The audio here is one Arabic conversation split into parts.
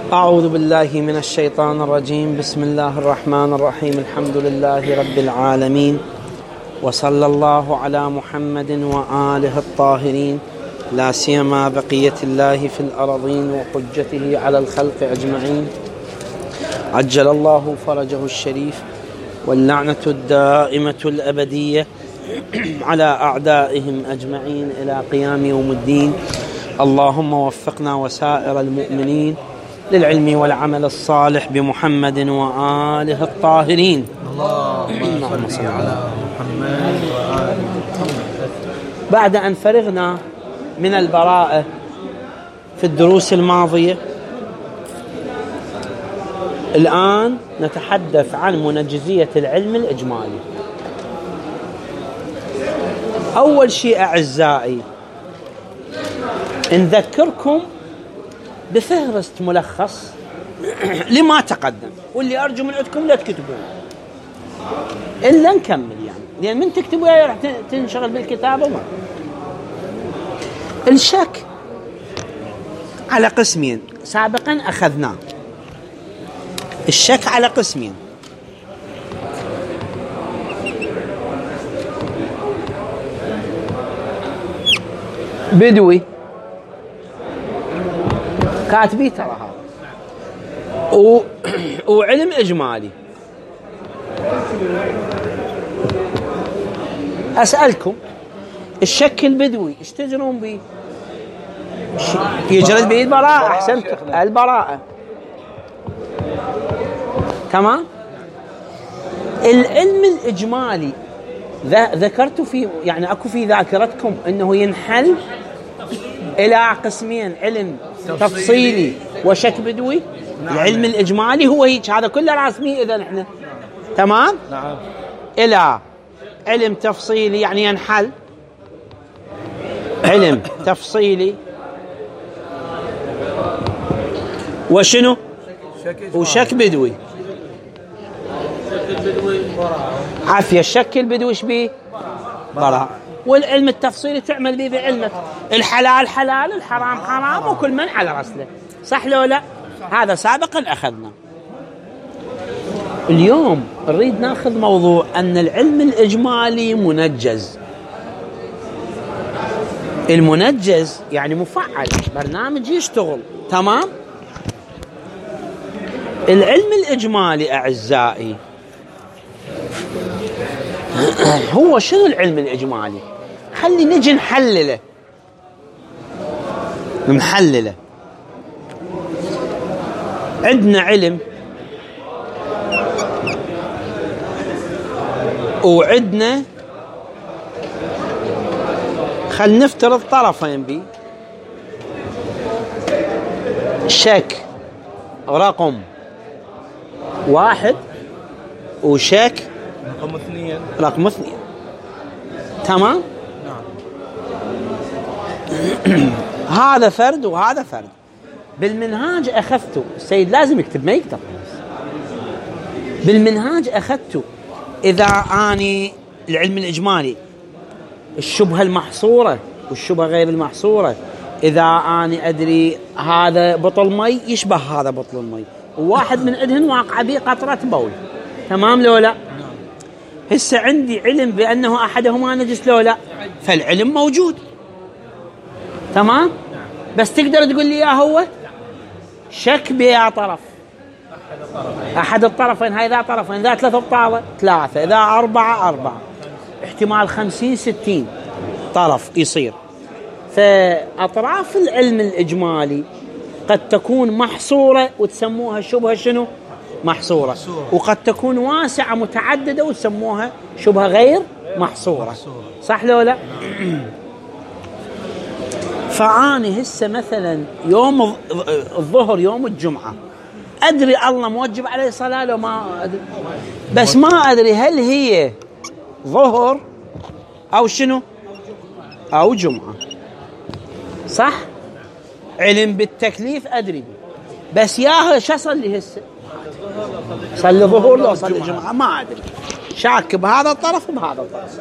أعوذ بالله من الشيطان الرجيم. بسم الله الرحمن الرحيم. الحمد لله رب العالمين، وصلى الله على محمد وآله الطاهرين، لا سيما بقية الله في الأرضين وحجته على الخلق أجمعين. عجل الله فرجه الشريف، واللعنة الدائمة الأبدية على أعدائهم أجمعين إلى قيام يوم الدين. اللهم وفقنا وسائر المؤمنين للعلم والعمل الصالح بمحمد وآله الطاهرين. اللهم صل على محمد وآله محمد. بعد أن فرغنا من البراءة في الدروس الماضية، الآن نتحدث عن منجزية العلم الإجمالي. أول شيء أعزائي، نذكركم بفهرست ملخص لما تقدم، واللي أرجو من عندكم لا تكتبون إلا نكمل، يعني لأن من تكتبوا راح تنشغل بالكتابة. ما الشك على قسمين سابقا أخذناه. الشك على قسمين: بدوي كاتبي ترى هذا، وعلم إجمالي. أسألكم، الشك البدوي ايش تجرون به؟ يجرد به البراءة. أحسنت، البراءة. تمام. العلم الإجمالي ذكرت في، يعني أكو في ذاكرتكم أنه ينحل إلى قسمين: علم تفصيلي وشك بدوي. العلم الإجمالي هو هيك، هذا كله راسمي. إذا نحن تمام. نعم. إلى علم تفصيلي، يعني ينحل علم تفصيلي وشنو؟ وشك بدوي. عافية. الشك البدوي ايش بيه؟ براء. والعلم التفصيلي تعمل به بعلمك. الحلال حلال، الحرام حرام، وكل من على رسله. صح لو لا؟ هذا سابقا أخذنا. اليوم نريد ناخذ موضوع أن العلم الإجمالي منجز. المنجز يعني مفعل، برنامج يشتغل. تمام. العلم الإجمالي أعزائي هو شنو العلم الإجمالي؟ خلي نجي نحلله. عندنا علم وعندنا، خل نفترض طرفين بي: شك رقم 1 وشك رقم 2. تمام. هذا فرد وهذا فرد. بالمنهاج أخذته، السيد لازم يكتب ما يكتب. بالمنهاج أخذته إذا أني العلم الإجمالي الشبهة المحصورة والشبهة غير المحصورة. إذا أني أدري هذا بطل مي يشبه هذا بطل المي، وواحد من عندهن واقع به قطرة بول. تمام لو لا؟ هسه عندي علم بأنه أحدهما نجس لو لا؟ فالعلم موجود. تمام. بس تقدر تقول لي يا هو شك بيا طرف، أحد الطرفين. هاي ذا طرفين، ذا 3 بطالة 3، ذا 4، احتمال 50-60 طرف يصير. فأطراف العلم الإجمالي قد تكون محصورة وتسموها شبهة شنو؟ محصورة. وقد تكون واسعة متعددة وتسموها شبهة غير محصورة. صح لو لا؟ فعاني هسه مثلا يوم الظهر يوم الجمعة، أدري الله موجب عليه صلاة لو ما أدري، بس ما أدري هل هي ظهر أو شنو أو جمعة. صح؟ علم بالتكليف أدري، بس ياهو شو صلي هسه؟ صلي ظهر لو صلي جمعة ما أدري، شاك بهذا الطرف وبهذا الطرف.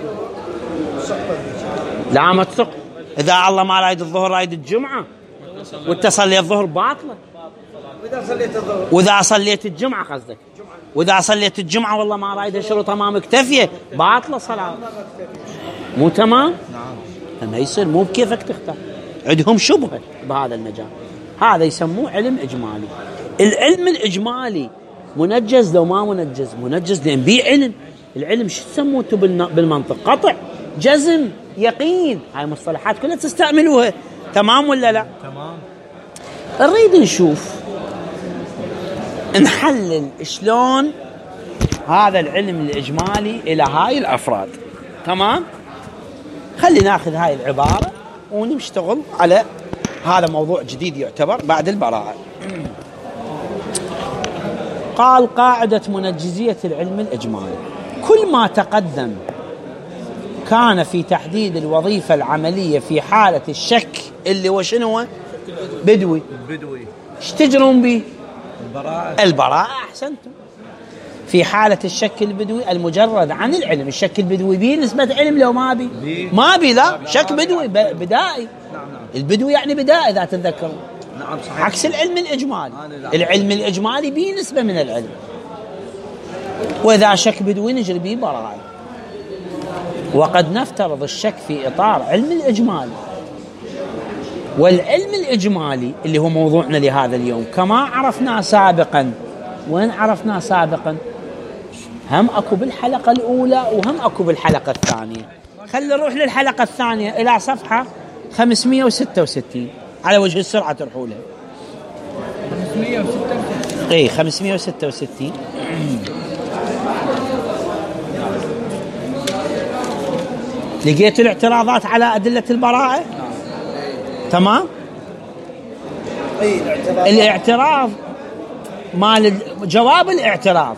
لا ما تثق. إذا الله ما رايد الظهر رايد الجمعة، والتصلي الظهر باطلة. وإذا صليت الجمعة قصدك، وإذا صليت الجمعة والله ما رايدها شروطها ما مكتفية باطلة صلاة، مو تمام؟ نعم. ما يصير، مو بكيفك تختار، عندهم شبهة بهذا المجال. هذا يسموه علم إجمالي. العلم الإجمالي منجز لو ما منجز؟ منجز، لأن بيه علم. العلم شو تسموه بالمنطق؟ قطع، جزم، يقين. هاي مصطلحات كلها تستعملوها، تمام ولا لا؟ تمام. نريد نشوف نحلل شلون هذا العلم الإجمالي إلى هاي الأفراد. تمام؟ خلي ناخذ هاي العبارة ونشتغل على هذا موضوع جديد يعتبر بعد البراءة. قال قاعدة منجزية العلم الإجمالي: كل ما تقدم كان في تحديد الوظيفة العملية في حالة الشك اللي وشنو بدوي. ايش تجرون به؟ البراءة. أحسنتم. في حالة الشك البدوي المجرد عن العلم. الشك البدوي به نسبة علم لو ما بي؟ ما بي، لا، شك بدوي بدائي. نعم. البدوي يعني بدائي إذا تتذكرون. نعم صحيح. عكس العلم الإجمالي. العلم الإجمالي به نسبة من العلم، وإذا شك بدوي نجري به براءة. وقد نفترض الشك في إطار علم الإجمالي. والعلم الإجمالي اللي هو موضوعنا لهذا اليوم كما عرفنا سابقا، وين عرفنا سابقا؟ هم أكو بالحلقة الأولى وهم أكو بالحلقة الثانية. خلي نروح للحلقة الثانية إلى صفحة 566 على وجه السرعة تروحوا لها. 566. إيه 566. لقيت الاعتراضات على أدلة البراءة؟ تمام؟ الاعتراض مال جواب الاعتراض.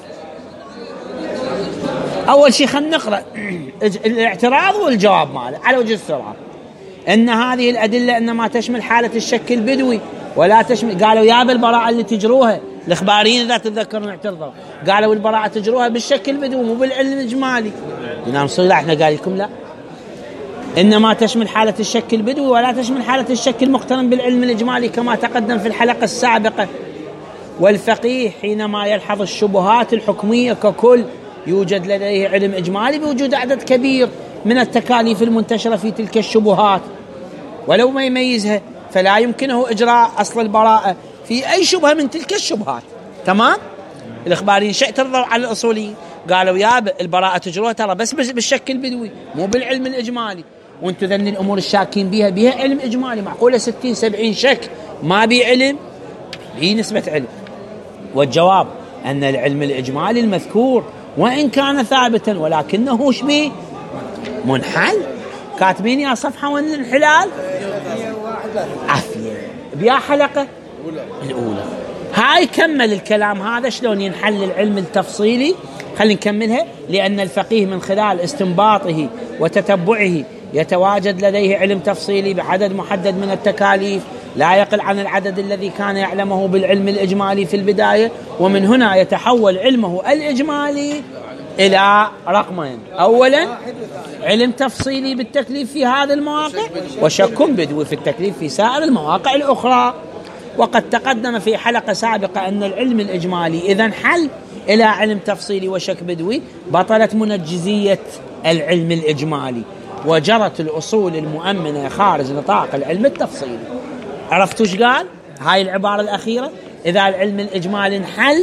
أول شيء خلينا نقرأ الاعتراض والجواب ماله على وجه السرعة. إن هذه الأدلة إنما تشمل حالة الشك البدوي ولا تشمل. قالوا يا بالبراءة اللي تجروها الإخباريين إذا تتذكرون اعترضوا، قالوا البراءة تجروها بالشك البدوي مو بالعلم الإجمالي. نعم صلاح احنا قال لكم لا، إنما تشمل حالة الشك البدوي ولا تشمل حالة الشك المقترن بالعلم الإجمالي كما تقدم في الحلقة السابقة. والفقيه حينما يلحظ الشبهات الحكمية ككل يوجد لديه علم إجمالي بوجود عدد كبير من التكاليف المنتشرة في تلك الشبهات، ولو ما يميزها فلا يمكنه إجراء أصل البراءة في أي شبهة من تلك الشبهات. تمام؟ الإخباريين اعترضوا على الأصوليين، قالوا يا البراءة تجروها ترى بس بالشك البدوي مو بالعلم الإجمالي، وانتم ذن الأمور الشاكين بها علم إجمالي. معقولة 60-70 شك ما بي علم؟ بي نسبة علم. والجواب أن العلم الإجمالي المذكور وإن كان ثابتا ولكنه شبيه منحل. كاتبين يا صفحة وين الانحلال؟ عافية بيا حلقة الأولى. هاي كمل الكلام هذا شلون ينحل العلم التفصيلي. خلينا نكملها. لأن الفقيه من خلال استنباطه وتتبعه يتواجد لديه علم تفصيلي بعدد محدد من التكاليف لا يقل عن العدد الذي كان يعلمه بالعلم الإجمالي في البداية، ومن هنا يتحول علمه الإجمالي إلى رقمين: أولا علم تفصيلي بالتكليف في هذه المواقع، وشك بدوي في التكليف في سائر المواقع الأخرى. وقد تقدم في حلقة سابقة أن العلم الإجمالي إذا انحل إلى علم تفصيلي وشك بدوي بطلت منجزية العلم الإجمالي وجرت الأصول المؤمنة خارج نطاق العلم التفصيلي. عرفتوا ايش قال؟ هاي العبارة الأخيرة: إذا العلم الإجمالي انحل،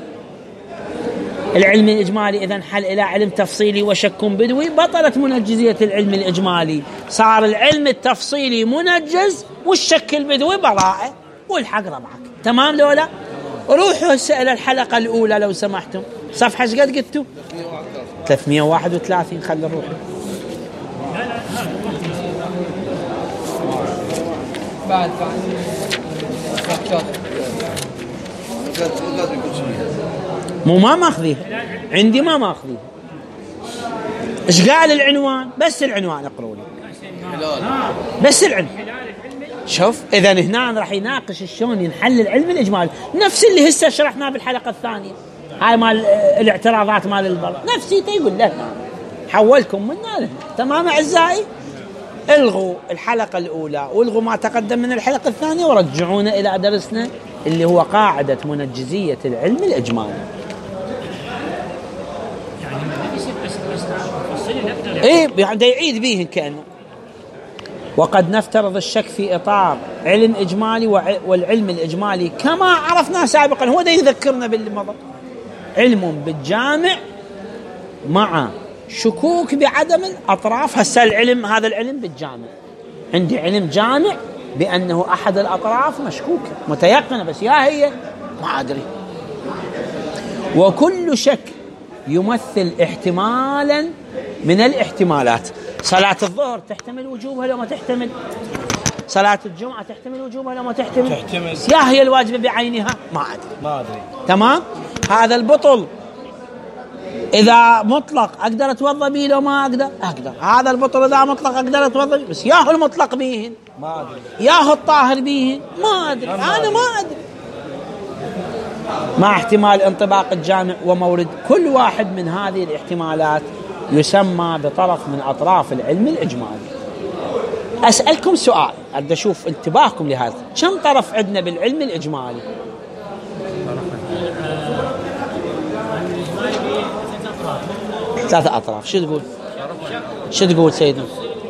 العلم الإجمالي إذا انحل إلى علم تفصيلي وشك بدوي بطلت منجزية العلم الإجمالي، صار العلم التفصيلي منجز والشك البدوي براءة والحق ربعك. تمام لولا؟ روحوا هسه إلى الحلقة الأولى لو سمحتم. صفحة ايش قد قلتوا؟ 331. خلي نروح بعد مو ما ماخذيها عندي، ما ماخذيها. ايش قال العنوان؟ بس العنوان اقروا لي بس العنوان. شوف اذا هنا راح يناقش شلون ينحل العلم الاجمالي، نفس اللي هسه شرحناه بالحلقه الثانيه، هاي مال الاعتراضات مال البراءة، نفسي يقول له حولكم منا له. تمام اعزائي؟ الغوا الحلقه الاولى والغوا ما تقدم من الحلقه الثانيه ورجعونا الى درسنا اللي هو قاعدة منجزية العلم الإجمالي. إيه يعني يعيد بيهن كأنه. وقد نفترض الشك في إطار علم إجمالي والعلم الإجمالي كما عرفنا سابقا، هو ده يذكرنا باللي مضى، علم بالجامع مع شكوك بعدم الأطراف. هسه العلم، هذا العلم بالجامع، عندي علم جامع بأنه أحد الأطراف مشكوكة متيقنة، بس يا هي ما أدري. وكل شك يمثل احتمالا من الاحتمالات. صلاة الظهر تحتمل وجوبها لو ما تحتمل، صلاة الجمعة تحتمل وجوبها لو ما تحتمل، يا هي الواجبة بعينها ما أدري. تمام. هذا البطل إذا مطلق أقدر أتوضأ به لو ما أقدر. هذا البطل إذا مطلق أقدر أتوضأ به، بس ياهو المطلق بيهن ما أدري، ياهو الطاهر بيهن ما أدري، أنا ما أدري. مع احتمال انطباق الجامع ومورد كل واحد من هذه الاحتمالات يسمى بطرف من أطراف العلم الإجمالي. أسألكم سؤال أبدأ أشوف انتباهكم لهذا، كم طرف عندنا بالعلم الإجمالي؟ 3 أطراف. شو تقول سيدنا؟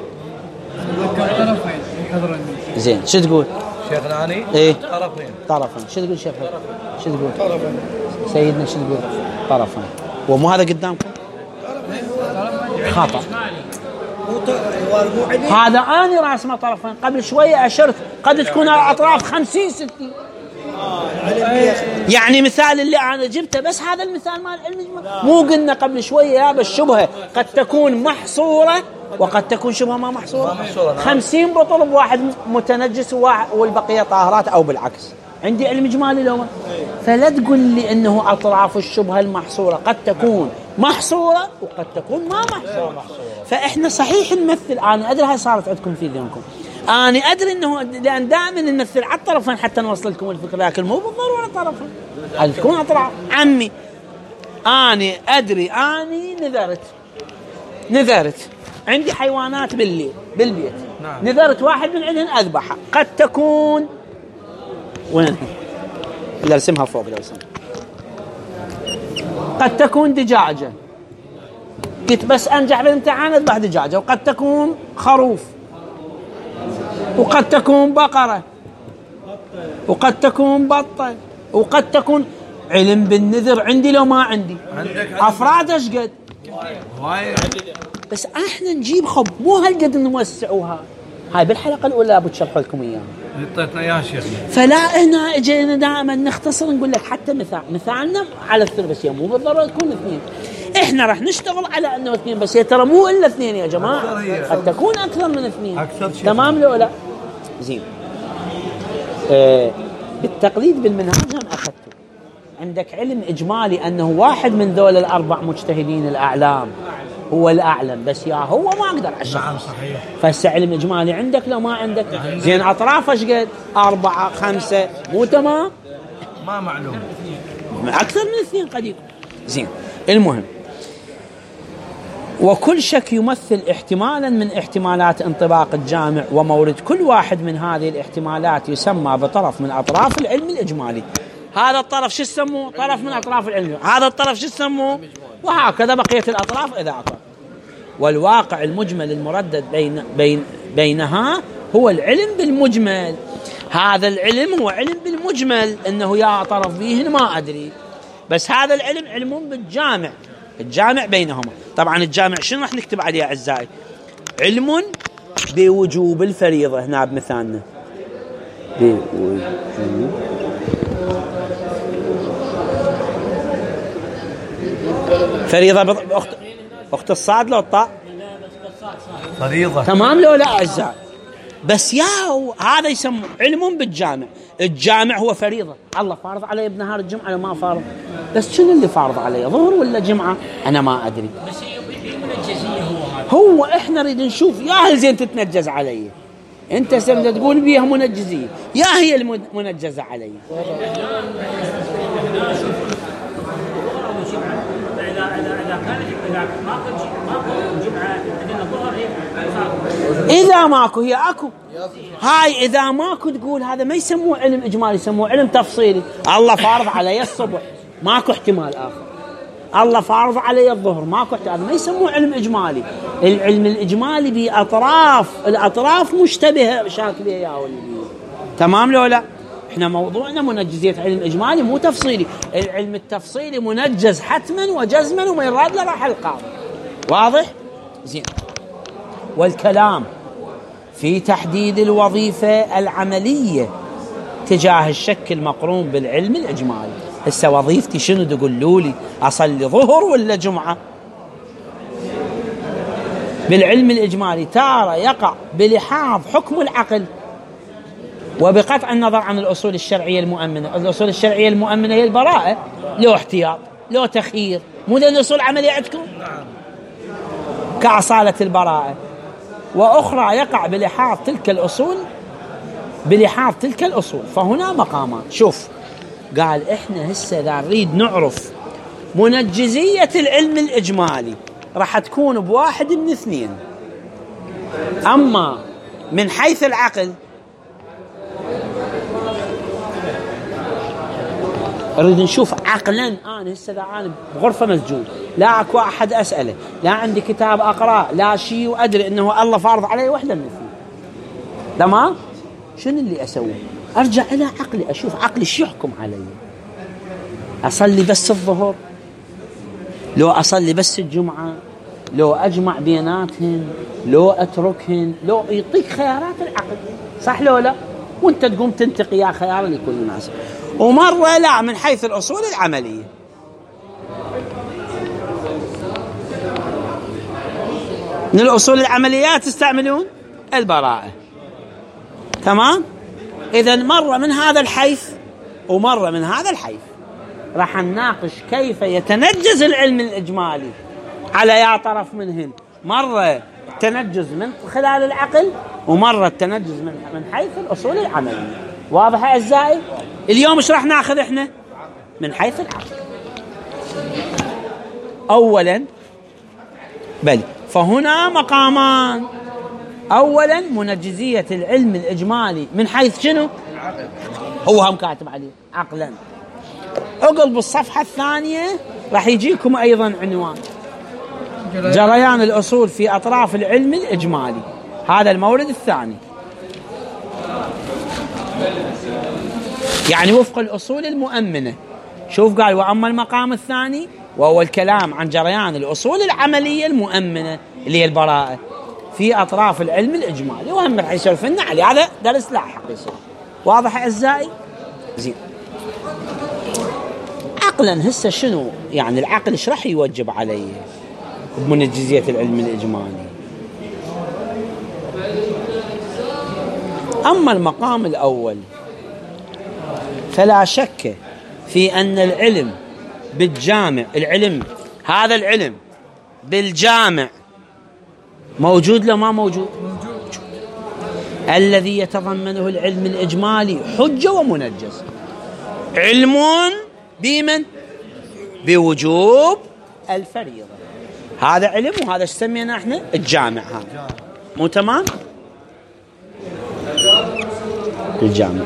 زين شو تقول شيخ العاني؟ إيه طرفين. شو تقول شيخ؟ شو تقول سيدنا؟ شو تقول؟ طرفين. ومو هذا قدامكم؟ خطأ. هذا أنا راسمه طرفين، قبل شوية أشرت قد تكون الأطراف 50-60. يعني مثال اللي أنا جبته، بس هذا المثال مال العلم الإجمالي. مو قلنا قبل شوية يا بالشبهة قد تكون محصورة وقد تكون شبهة ما محصورة. 50 بطل بواحد متنجس والبقية طاهرات، أو بالعكس. عندي علم إجمالي لو، فلا تقول لي أنه أطراف الشبهة المحصورة قد تكون محصورة وقد تكون ما محصورة. فإحنا صحيح نمثل، أنا أدري هاي صارت عندكم في ذهنكم، أنا أدري أنه لأن دائما نمثل على الطرفين حتى نوصل لكم الفكرة، لكن مو بالضرورة طرفين، هل تكون أطراف. عمي أنا أدري، أنا نذرت عندي حيوانات بالبيت، نذرت واحد من عندهن أذبحها، قد تكون وين إلا رسمها فوق، لو رسمها قد تكون دجاجة، قلت بس أنجح بالامتحان أذبح دجاجة، وقد تكون خروف، وقد تكون بقرة، وقد تكون بطة، وقد تكون. علم بالنذر عندي لو ما عندي؟ أفراد أشقد، بس احنا نجيب مو هالقد نوسعوها. هاي بالحلقة الأولى أبو تشرح لكم إياها، اعطيتنا إياها شيخنا. فلا هنا اجينا دائما نختصر نقول لك حتى مثالنا على الثلث، مو بالضرورة تكون 2. احنا راح نشتغل على انه 2، بس ترى مو الا 2 يا جماعة، قد تكون اكثر من 2. تمام لو لا؟ زين. بالتقليد بالمنهاج هم اخذته. عندك علم اجمالي انه واحد من ذول ال4 مجتهدين الاعلام هو الاعلم، بس يا هو ما اقدر اشرح. نعم صحيح. فهسه علم اجمالي عندك لو ما عندك؟ زين اطراف ايش قد؟ 4 5 مو تمام؟ ما معلوم، اكثر من 2 قد يكون. زين المهم، وكل شك يمثل احتمالا من احتمالات انطباق الجامع ومورد كل واحد من هذه الاحتمالات يسمى بطرف من اطراف العلم الاجمالي. هذا الطرف شو يسموه؟ طرف من اطراف العلم. هذا الطرف شو يسموه؟ وهكذا بقية الأطراف إذا أطراف. والواقع المجمل المردد بينها هو العلم بالمجمل. هذا العلم هو علم بالمجمل، إنه يا طرف فيه ما أدري، بس هذا العلم علم بالجامع، الجامع بينهما. طبعا الجامع شنو راح نكتب عليه أعزائي؟ علم بوجوب الفريضة. هنا بمثالنا بوجوب فريضة. أخت الصاد لو الطاء فريضة. تمام لو لا أعزائي؟ بس هذا يسمى علم بالجامع. الجامع هو فريضة. الله فارض علي بنهار الجمعة أنا ما فارض، بس شنو اللي فارض علي، ظهر ولا جمعة؟ أنا ما أدري. بس المنجزية هو إحنا نريد نشوف يا هل زين تتنجز علي، أنت سمد تقول بيها منجزية، يا هي المنجزة علي. إذا إذا ماكو جمعة عندنا الظهر إذا ماكو هي أكو. هاي إذا ماكو تقول هذا ما يسموه علم إجمالي، يسموه علم تفصيلي. الله فارض علي الصبح ماكو احتمال آخر، الله فارض علي الظهر ماكو احتمال، هذا ما يسموه علم إجمالي. العلم الإجمالي بأطراف، الأطراف مشتبهة شاك بها يا ولدي. تمام لو لا؟ احنا موضوعنا منجزية علم إجمالي مو تفصيلي. العلم التفصيلي منجز حتما وجزما وما يراد له راح القاضي. واضح؟ زين. والكلام في تحديد الوظيفة العملية تجاه الشك المقرون بالعلم الإجمالي. هسه وظيفتي شنو تقولوا لي؟ أصلي ظهر ولا جمعة؟ بالعلم الإجمالي تارة يقع بلحاظ حكم العقل وبقطع النظر عن الأصول الشرعية المؤمنة. الأصول الشرعية المؤمنة هي البراءة، لو احتياط لو تخيير، مو ذا الأصول العملية عندكم كأصالة البراءة. وأخرى يقع بلحاظ تلك الأصول، بلحاظ تلك الأصول. فهنا مقامات. شوف قال إحنا هسه إذا نريد نعرف منجزية العلم الإجمالي راح تكون بواحد من اثنين. أما من حيث العقل أريد نشوف عقلا. أنا هسه أنا بغرفة مسجون، لا أكو أحد أسأله، لا عندي كتاب أقرأ، لا شيء، وأدري أنه الله فارض علي وحدة من اثنين. تمام؟ شنو اللي أسوي؟ أرجع إلى عقلي، أشوف عقلي شو يحكم علي. أصلي بس الظهر، لو أصلي بس الجمعة، لو أجمع بيناتهن، لو أتركهن، لو يعطيك خيارات العقل. صح لو لا؟ وانت تقوم تنتقي يا خيار اللي يكون مناسب. ومرة لا من حيث الأصول العملية. من الأصول العمليات تستعملون البراءة. تمام؟ إذن مرة من هذا الحيث ومرة من هذا الحيث راح نناقش كيف يتنجز العلم الإجمالي على يا طرف منهن. مرة التنجز من خلال العقل، ومرة التنجز من حيث الأصول العملية. واضح أعزائي؟ اليوم ايش راح ناخذ احنا؟ من حيث العقل. أولا بل فهنا مقامان. أولا منجزية العلم الإجمالي من حيث شنو؟ هو هم كاتب عليه عقلا. اقلب الصفحة الثانية راح يجيكم أيضا عنوان جريان الأصول في أطراف العلم الإجمالي. هذا المورد الثاني، يعني وفق الأصول المؤمنة. شوف قال وأما المقام الثاني وهو الكلام عن جريان الأصول العملية المؤمنة اللي هي البراءة في أطراف العلم الإجمالي، وهم راح يسولف لنا عليه. هذا درس لاحق يصير. واضح أعزائي؟ زين. عقلا هسه شنو يعني العقل ايش راح يوجب عليه بمنجزية العلم الإجمالي؟ أما المقام الأول فلا شك في أن العلم بالجامع، العلم هذا العلم بالجامع موجود لو ما موجود؟ الذي يتضمنه العلم الإجمالي حجة ومنجز. علم بمن؟ بوجوب الفريضة. هذا علم، وهذا ايش سمينا احنا؟ الجامع. هذا مو تمام؟ الجامع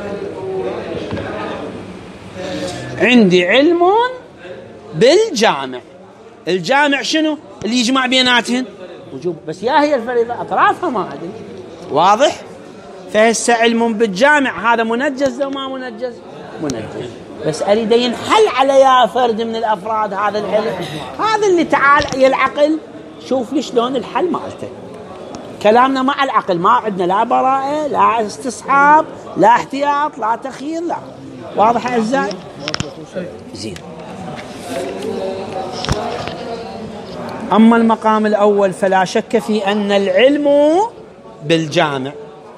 عندي علم بالجامع. الجامع شنو؟ اللي يجمع بيناتهن وجوب، بس يا هي الفريضة أطرافها ما أدري. واضح؟ فهسه علم بالجامع هذا منجز لو ما منجز؟ منجز. بس أريد ينحل على يا فرد من الأفراد هذا العلم. هذا اللي تعال يا العقل شوف لي شلون الحل مالته. كلامنا مع العقل، ما عندنا لا براءة لا استصحاب لا احتياط لا تخيير لا. واضح أعزائي؟ زين. أما المقام الأول فلا شك في أن العلم بالجامع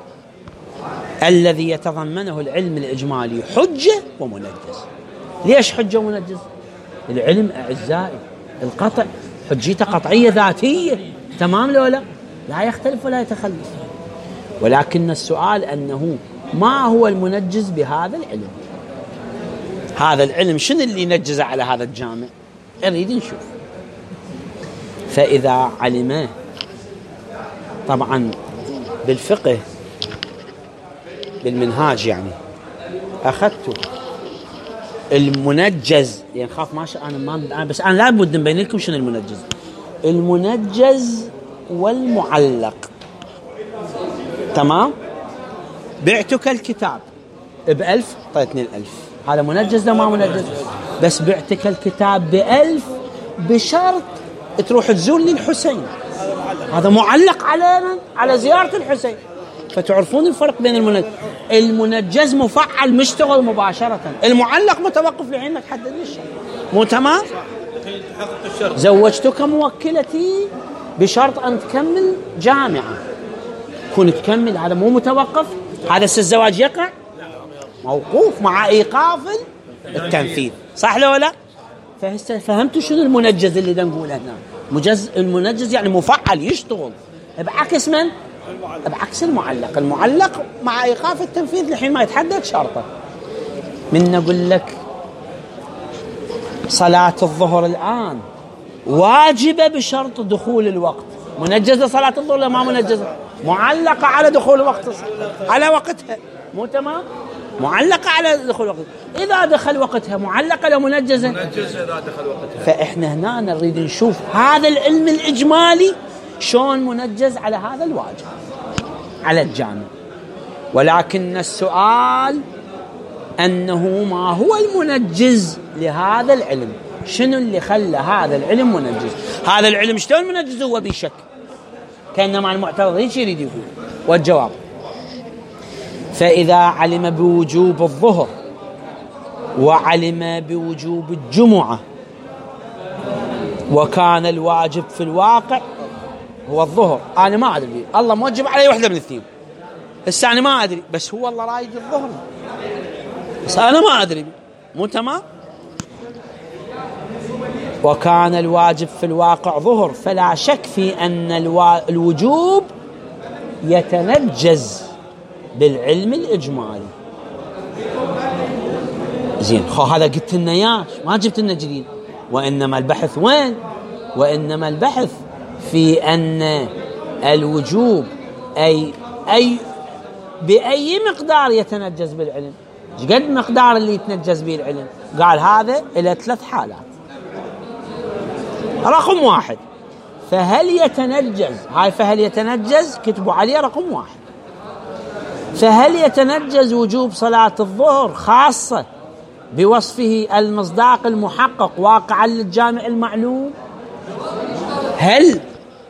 الذي يتضمنه العلم الإجمالي حجة ومنجز. ليش حجة ومنجز؟ العلم أعزائي القطع حجيته قطعية ذاتية. تمام لو لا؟ لا يختلف ولا يتخلف. ولكن السؤال أنه ما هو المنجز بهذا العلم؟ هذا العلم شنو اللي ينجز على هذا الجامع؟ نريد نشوف. فإذا علم، طبعا بالفقه بالمنهاج يعني أخذته المنجز، يعني خاف أنا بس أنا لابد نبين لكم شنو المنجز. المنجز والمعلق، تمام؟ بعتك الكتاب ب1000 طيتني 1000، هذا منجز ما منجز؟ بس بعتك الكتاب ب1000 بشرط تروح تزور لي الحسين، هذا معلق على زيارة الحسين. فتعرفون الفرق بين المنجز مفعل مشتغل مباشرة، المعلق متوقف لحين ما تحدد لي الشرط. مو تمام؟ زوجتك موكلتي بشرط أن تكمل جامعة، كون تكمل، هذا مو متوقف، هذا الزواج يقع موقوف مع إيقاف التنفيذ، صح لو لا؟ فهمتوا شنو المنجز اللي دا نقوله هنا؟ المنجز يعني مفعل يشتغل، بعكس من؟ بعكس المعلق. المعلق مع إيقاف التنفيذ لحين ما يتحدد شرطه. من نقول لك صلاة الظهر الآن واجبة بشرط دخول الوقت، منجزة صلاة الظهر ولا ما منجزة؟ معلقة على دخول الوقت، على وقتها، مو تمام؟ معلقة على دخول الوقت. إذا دخل وقتها معلقة لو منجزة؟ منجزة إذا دخل وقتها. فإحنا هنا نريد نشوف هذا العلم الإجمالي شلون منجز على هذا الواجب على الجامع. ولكن السؤال أنه ما هو المنجز لهذا العلم؟ شنو اللي خلى هذا العلم منجز؟ هذا العلم شلون منجز؟ هو بشك، كأنه مع المعترض هيك يريد يقول. والجواب: فإذا علم بوجوب الظهر وعلم بوجوب الجمعة وكان الواجب في الواقع هو الظهر، أنا ما أدري، الله موجب علي واحدة من الاثنين، هسه أنا ما أدري، بس هو الله رايد الظهر، بس أنا ما أدري، مو تمام؟ وكان الواجب في الواقع ظهر، فلا شك في أن الوجوب يتنجز بالعلم الإجمالي. زين، هذا قلت لنا ياش، ما جبت لنا جديد. وإنما البحث وين؟ وإنما البحث في أن الوجوب أي بأي مقدار يتنجز بالعلم. قد مقدار اللي يتنجز به العلم؟ قال هذا إلى 3 حالات. رقم 1، فهل يتنجز، هاي فهل يتنجز كتبوا عليه رقم 1، فهل يتنجز وجوب صلاة الظهر خاصة بوصفه المصداق المحقق واقعا للجامع المعلوم؟ هل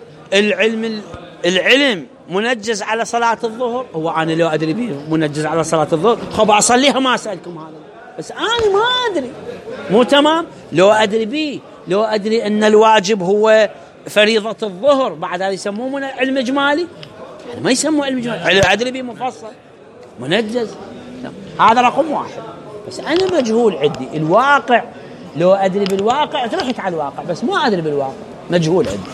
العلم منجز على صلاة الظهر؟ هو أنا لو أدري به منجز على صلاة الظهر خب أصليها ما أسألكم هذا، بس أنا ما أدري، مو تمام؟ لو أدري به، لو أدري أن الواجب هو فريضة الظهر، بعد هذا يسموه علم إجمالي؟ يعني ما يسموه علم إجمالي، أدري به مفصل منجز. هذا رقم 1. بس أنا مجهول عندي الواقع، لو أدري بالواقع ترحت على الواقع، بس ما أدري بالواقع، مجهول عندي.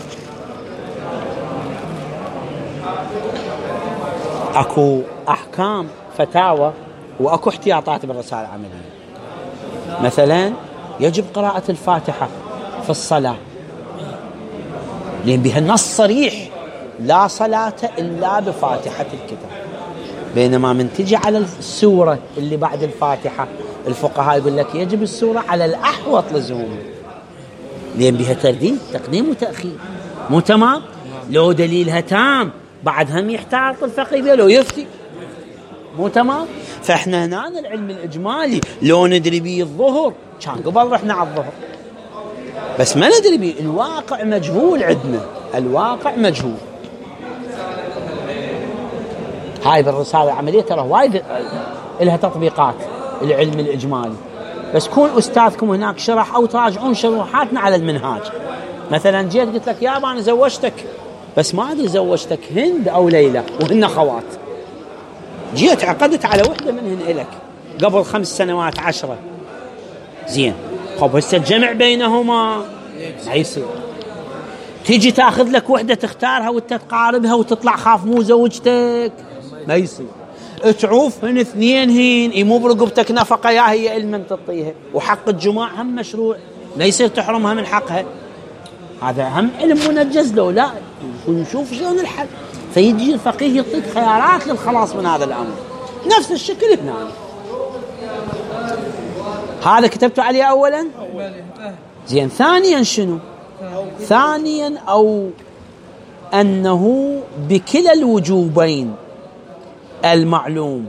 أكو أحكام فتاوى وأكو احتياطات بالرسالة العملية. مثلا يجب قراءة الفاتحة في الصلاة، لأن بها النص صريح: لا صلاة إلا بفاتحة الكتاب. بينما من تجي على السورة اللي بعد الفاتحة، الفقهاء يقول لك يجب السورة على الأحوط لزومه، لأن بها ترديد، تقديم وتأخير، مو تمام؟ لو دليلها تام بعد هم يحتاط الفقيه بيه لو يفتي، مو تمام؟ فإحنا هنا العلم الإجمالي لو ندري به الظهر كان قبل رحنا على الظهر، بس ما ندري به، الواقع مجهول عندنا، الواقع مجهول. هاي بالرسالة العملية ترى وايد لها تطبيقات العلم الإجمالي، بس كون أستاذكم هناك شرح أو تراجعون شروحاتنا على المنهاج. مثلا جيت قلت لك يابا أنا زوجتك، بس ما أدري زوجتك هند أو ليلى وهن خوات، جيت عقدت على وحدة منهن إلك قبل 5 سنوات 10، زين، خب هسه الجمع بينهما ما يصير. تيجي تاخذ لك وحدة تختارها وتتقاربها وتطلع خاف مو زوجتك، ما يصير. تعوفهن 2 هين يمو برقبتك نفقة، يا هي علما تعطيها، وحق الجماع هم مشروع، ما يصير تحرمها من حقها. هذا هم علم منجز لو لا ونشوف شلون الحل. فيجي الفقيه يعطيك خيارات للخلاص من هذا الأمر. نفس الشكل هنا هذا كتبته عليه أولا. زين ثانيا شنو؟ ثانيا أو أنه بكلا الوجوبين المعلوم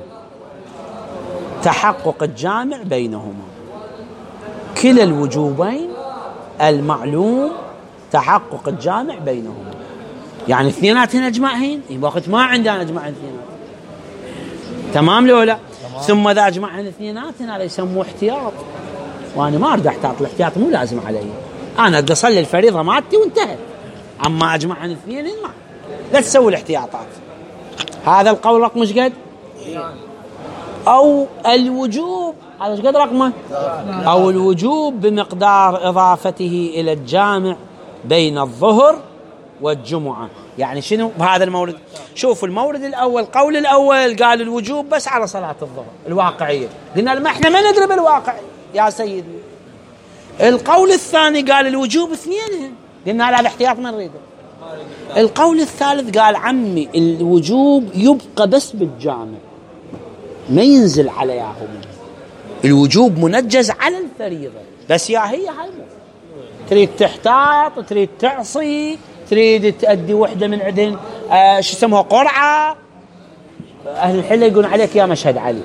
تحقق الجامع بينهما. كلا الوجوبين المعلوم تحقق الجامع بينهما، يعني اثنيناتهن أجمعهن، وقت ما عندنا أجمعهن اثنينات، تمام لو لا؟ ثم إذا أجمعهن اثنيناتهن هذا يسموه احتياط، وأنا ما أريد أحتاط، الاحتياط مو لازم علي، أنا بدي أصلي الفريضة مالتي وانتهت، أما أجمعهن اثنين ما لا تسوي الاحتياطات. هذا القول رقم ايش قد؟ أو الوجوب، هذا ايش قد رقمه؟ أو الوجوب بمقدار إضافته إلى الجامع بين الظهر والجمعة. يعني شنو بهذا المورد؟ شوفوا المورد الأول، القول الأول قال الوجوب بس على صلاة الظهر الواقعية، قلنا ما احنا ما ندري بالواقع يا سيدي. القول الثاني قال الوجوب اثنين، قلنا هذا احتياط ما نريده. القول الثالث قال عمي الوجوب يبقى بس بالجامع ما ينزل عليهم، الوجوب منجز على الفريضة بس، يا هي هاي تريد تحتاط، تريد تعصي، تريد تأدي وحدة من عندن شو يسموها قرعة، أهل الحلة يقولون عليك يا مشهد علي،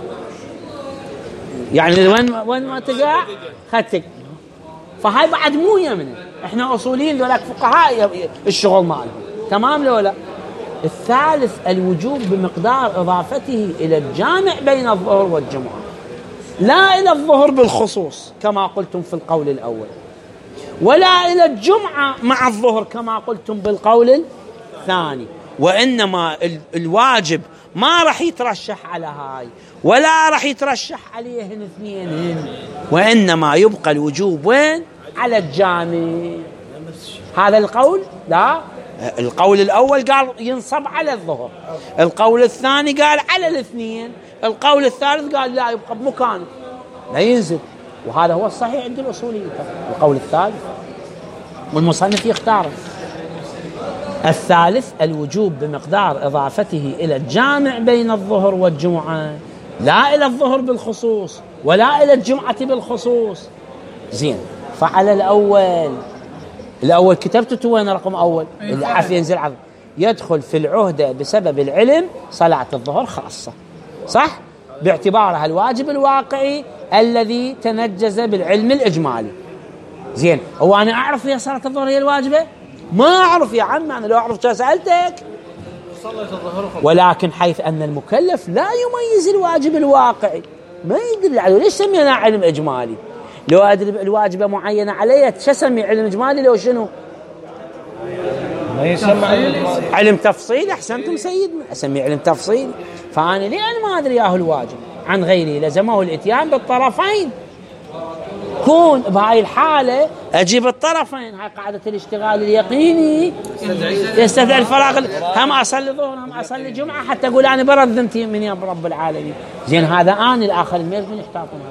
يعني وين ما تقع خدتك. فهاي بعد مو يمنه، احنا أصوليين لولاك فقهاء الشغل مالهم، تمام لو لا؟ الثالث الوجوب بمقدار إضافته إلى الجامع بين الظهر والجمعة، لا إلى الظهر بالخصوص كما قلتم في القول الأول، ولا إلى الجمعة مع الظهر كما قلتم بالقول الثاني، وإنما الواجب ما راح يترشح على هاي ولا راح يترشح عليهن اثنينهن، وإنما يبقى الوجوب وين؟ على الجامع. هذا القول لا، القول الأول قال ينصب على الظهر، القول الثاني قال على الاثنين، القول الثالث قال لا يبقى بمكانه لا ينزل، وهذا هو الصحيح عند الأصوليين. القول الثالث والمصنف يختاره. الثالث الوجوب بمقدار إضافته إلى الجامع بين الظهر والجمعة، لا إلى الظهر بالخصوص ولا إلى الجمعة بالخصوص. زين، فعلى الأول كتبته وين رقم أول؟ اللي عافية ينزل عظم يدخل في العهدة بسبب العلم صلاة الظهر خاصة، صح؟ باعتبارها الواجب الواقعي الذي تنجز بالعلم الإجمالي. زين، هو أنا أعرف يا صلاة الظهر هي الواجبة؟ ما أعرف يا عم، أنا لو أعرف سألتك. ولكن حيث أن المكلف لا يميز الواجب الواقعي ما يدل عليه، ليش سمينا علم إجمالي؟ لو أدري الواجبة معينة علي شو أسمي علم إجمالي؟ لو شنو؟ ما يسمى علم تفصيل. أحسنتم سيدنا، أسمي علم تفصيل. فأنا لأن ما أدري ياهو الواجب عن غيري لزمه الإتيان بالطرفين، كون بهاي الحالة أجيب الطرفين. هاي قاعدة الاشتغال اليقيني يستدعي الفراغ، هم أصلي ظهر هم أصلي جمعة حتى أقول أنا برد ذمتي من يا رب العالمين. زين، هذا آن الآخر ما يضمن يحتاطون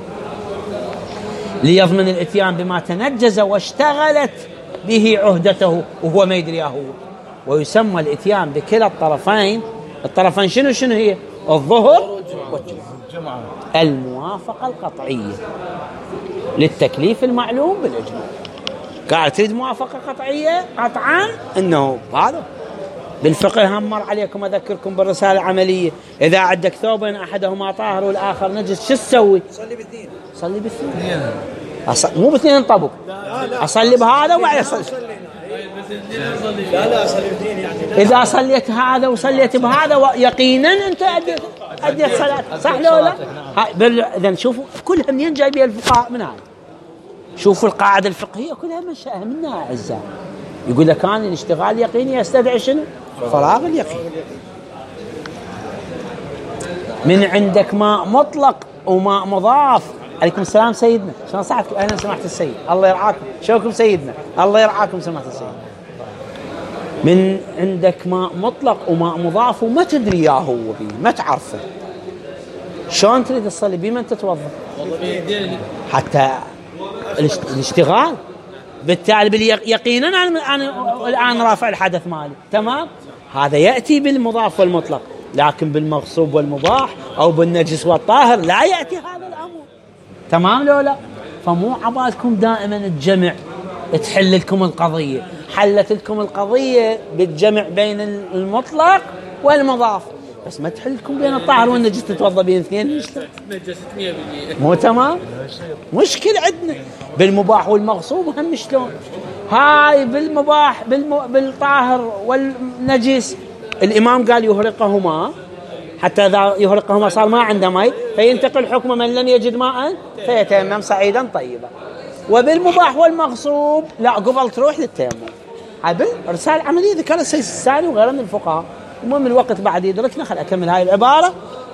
ليضمن الإتيان بما تنجز واشتغلت به عهدته وهو ما يدري هو. ويسمى الإتيان بكلا الطرفين. الطرفين شنو هي؟ الظهر والجمعة. الموافقة القطعية للتكليف المعلوم بالإجماع. قال تريد موافقة قطعية قطعا أنه هذا بالفقه همر عليكم. أذكركم بالرسالة العملية، إذا عندك ثوبين أحدهما طاهر والآخر نجس شو تسوي؟ صلي باثنين. مو باثنين طبق، أصلي بهذا وبعد أصلي. لا أصلي باثنين، يعني إذا صليت هذا وصليت بهذا يقينا أنت أديت صلاة، صح لو لا؟ إذن شوفوا كلها منين جايبها الفقهاء من هذا. شوفوا القاعدة الفقهية كلها منها أعزاء. يقول لك كان الاشتغال يقيني يستدعي شنو؟ فراغ اليقين. من عندك ماء مطلق وماء مضاف. عليكم السلام سيدنا، شلون صحتكم؟ أهلا سماحة السيد، الله يرعاكم. شوكم سيدنا، الله يرعاكم سماحة السيد. من عندك ماء مطلق وماء مضاف وما تدري يا هو بيه، ما تعرفه، شلون تريد تصلي بيه؟ من تتوظف حتى الاشتغال بالتالي يقينا أنا الآن رافع الحدث مالي، تمام. هذا يأتي بالمضاف والمطلق، لكن بالمغصوب والمباح أو بالنجس والطاهر لا يأتي هذا الأمر، تمام لو لا؟ فمو عبالكم دائما الجمع تحل لكم القضية. حلت لكم القضية بالجمع بين المطلق والمضاف، بس ما تحل لكم بين الطاهر والنجس تتوضى بين اثنين. مو تمام؟ مشكل عندنا بالمباح والمغصوب هم شلون. هاي بالمباح بالطاهر والنجس الإمام قال يهرقهما، حتى إذا يهرقهما صار ما عنده ماء فينتقل حكم من لم يجد ماء فيتيمم صعيدا طيبا. وبالمباح والمغصوب لا، قبل تروح للتيمم. هاي بالرسالة العملية ذكر السيد السالي وغيره من الفقهاء. المهم الوقت بعد يدركنا، خل أكمل هاي العبارة.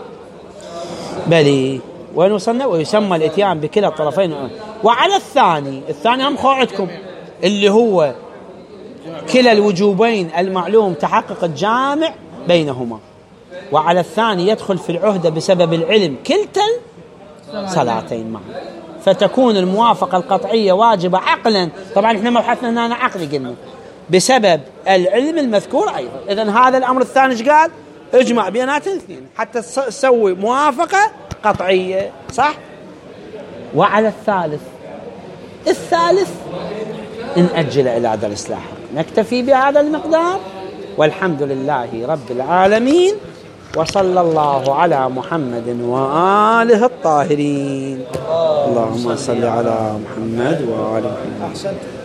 بلي وين وصلنا؟ ويسمى الاتيان بكلا الطرفين. وعلى الثاني هم خوعدكم اللي هو كلا الوجوبين المعلوم تحقق الجامع بينهما. وعلى الثاني يدخل في العهدة بسبب العلم كلتا صلاتين معا، فتكون الموافقة القطعية واجبة عقلا. طبعا احنا مبحثنا هنا عقلي، قلنا بسبب العلم المذكور أيضا. إذن هذا الأمر الثاني ايش قال؟ اجمع بينات الاثنين حتى تسوي موافقة قطعية، صح؟ وعلى الثالث نأجل إلى درس لاحق. نكتفي بهذا المقدار، والحمد لله رب العالمين، وصلى الله على محمد وآله الطاهرين. اللهم صل على محمد وآل محمد.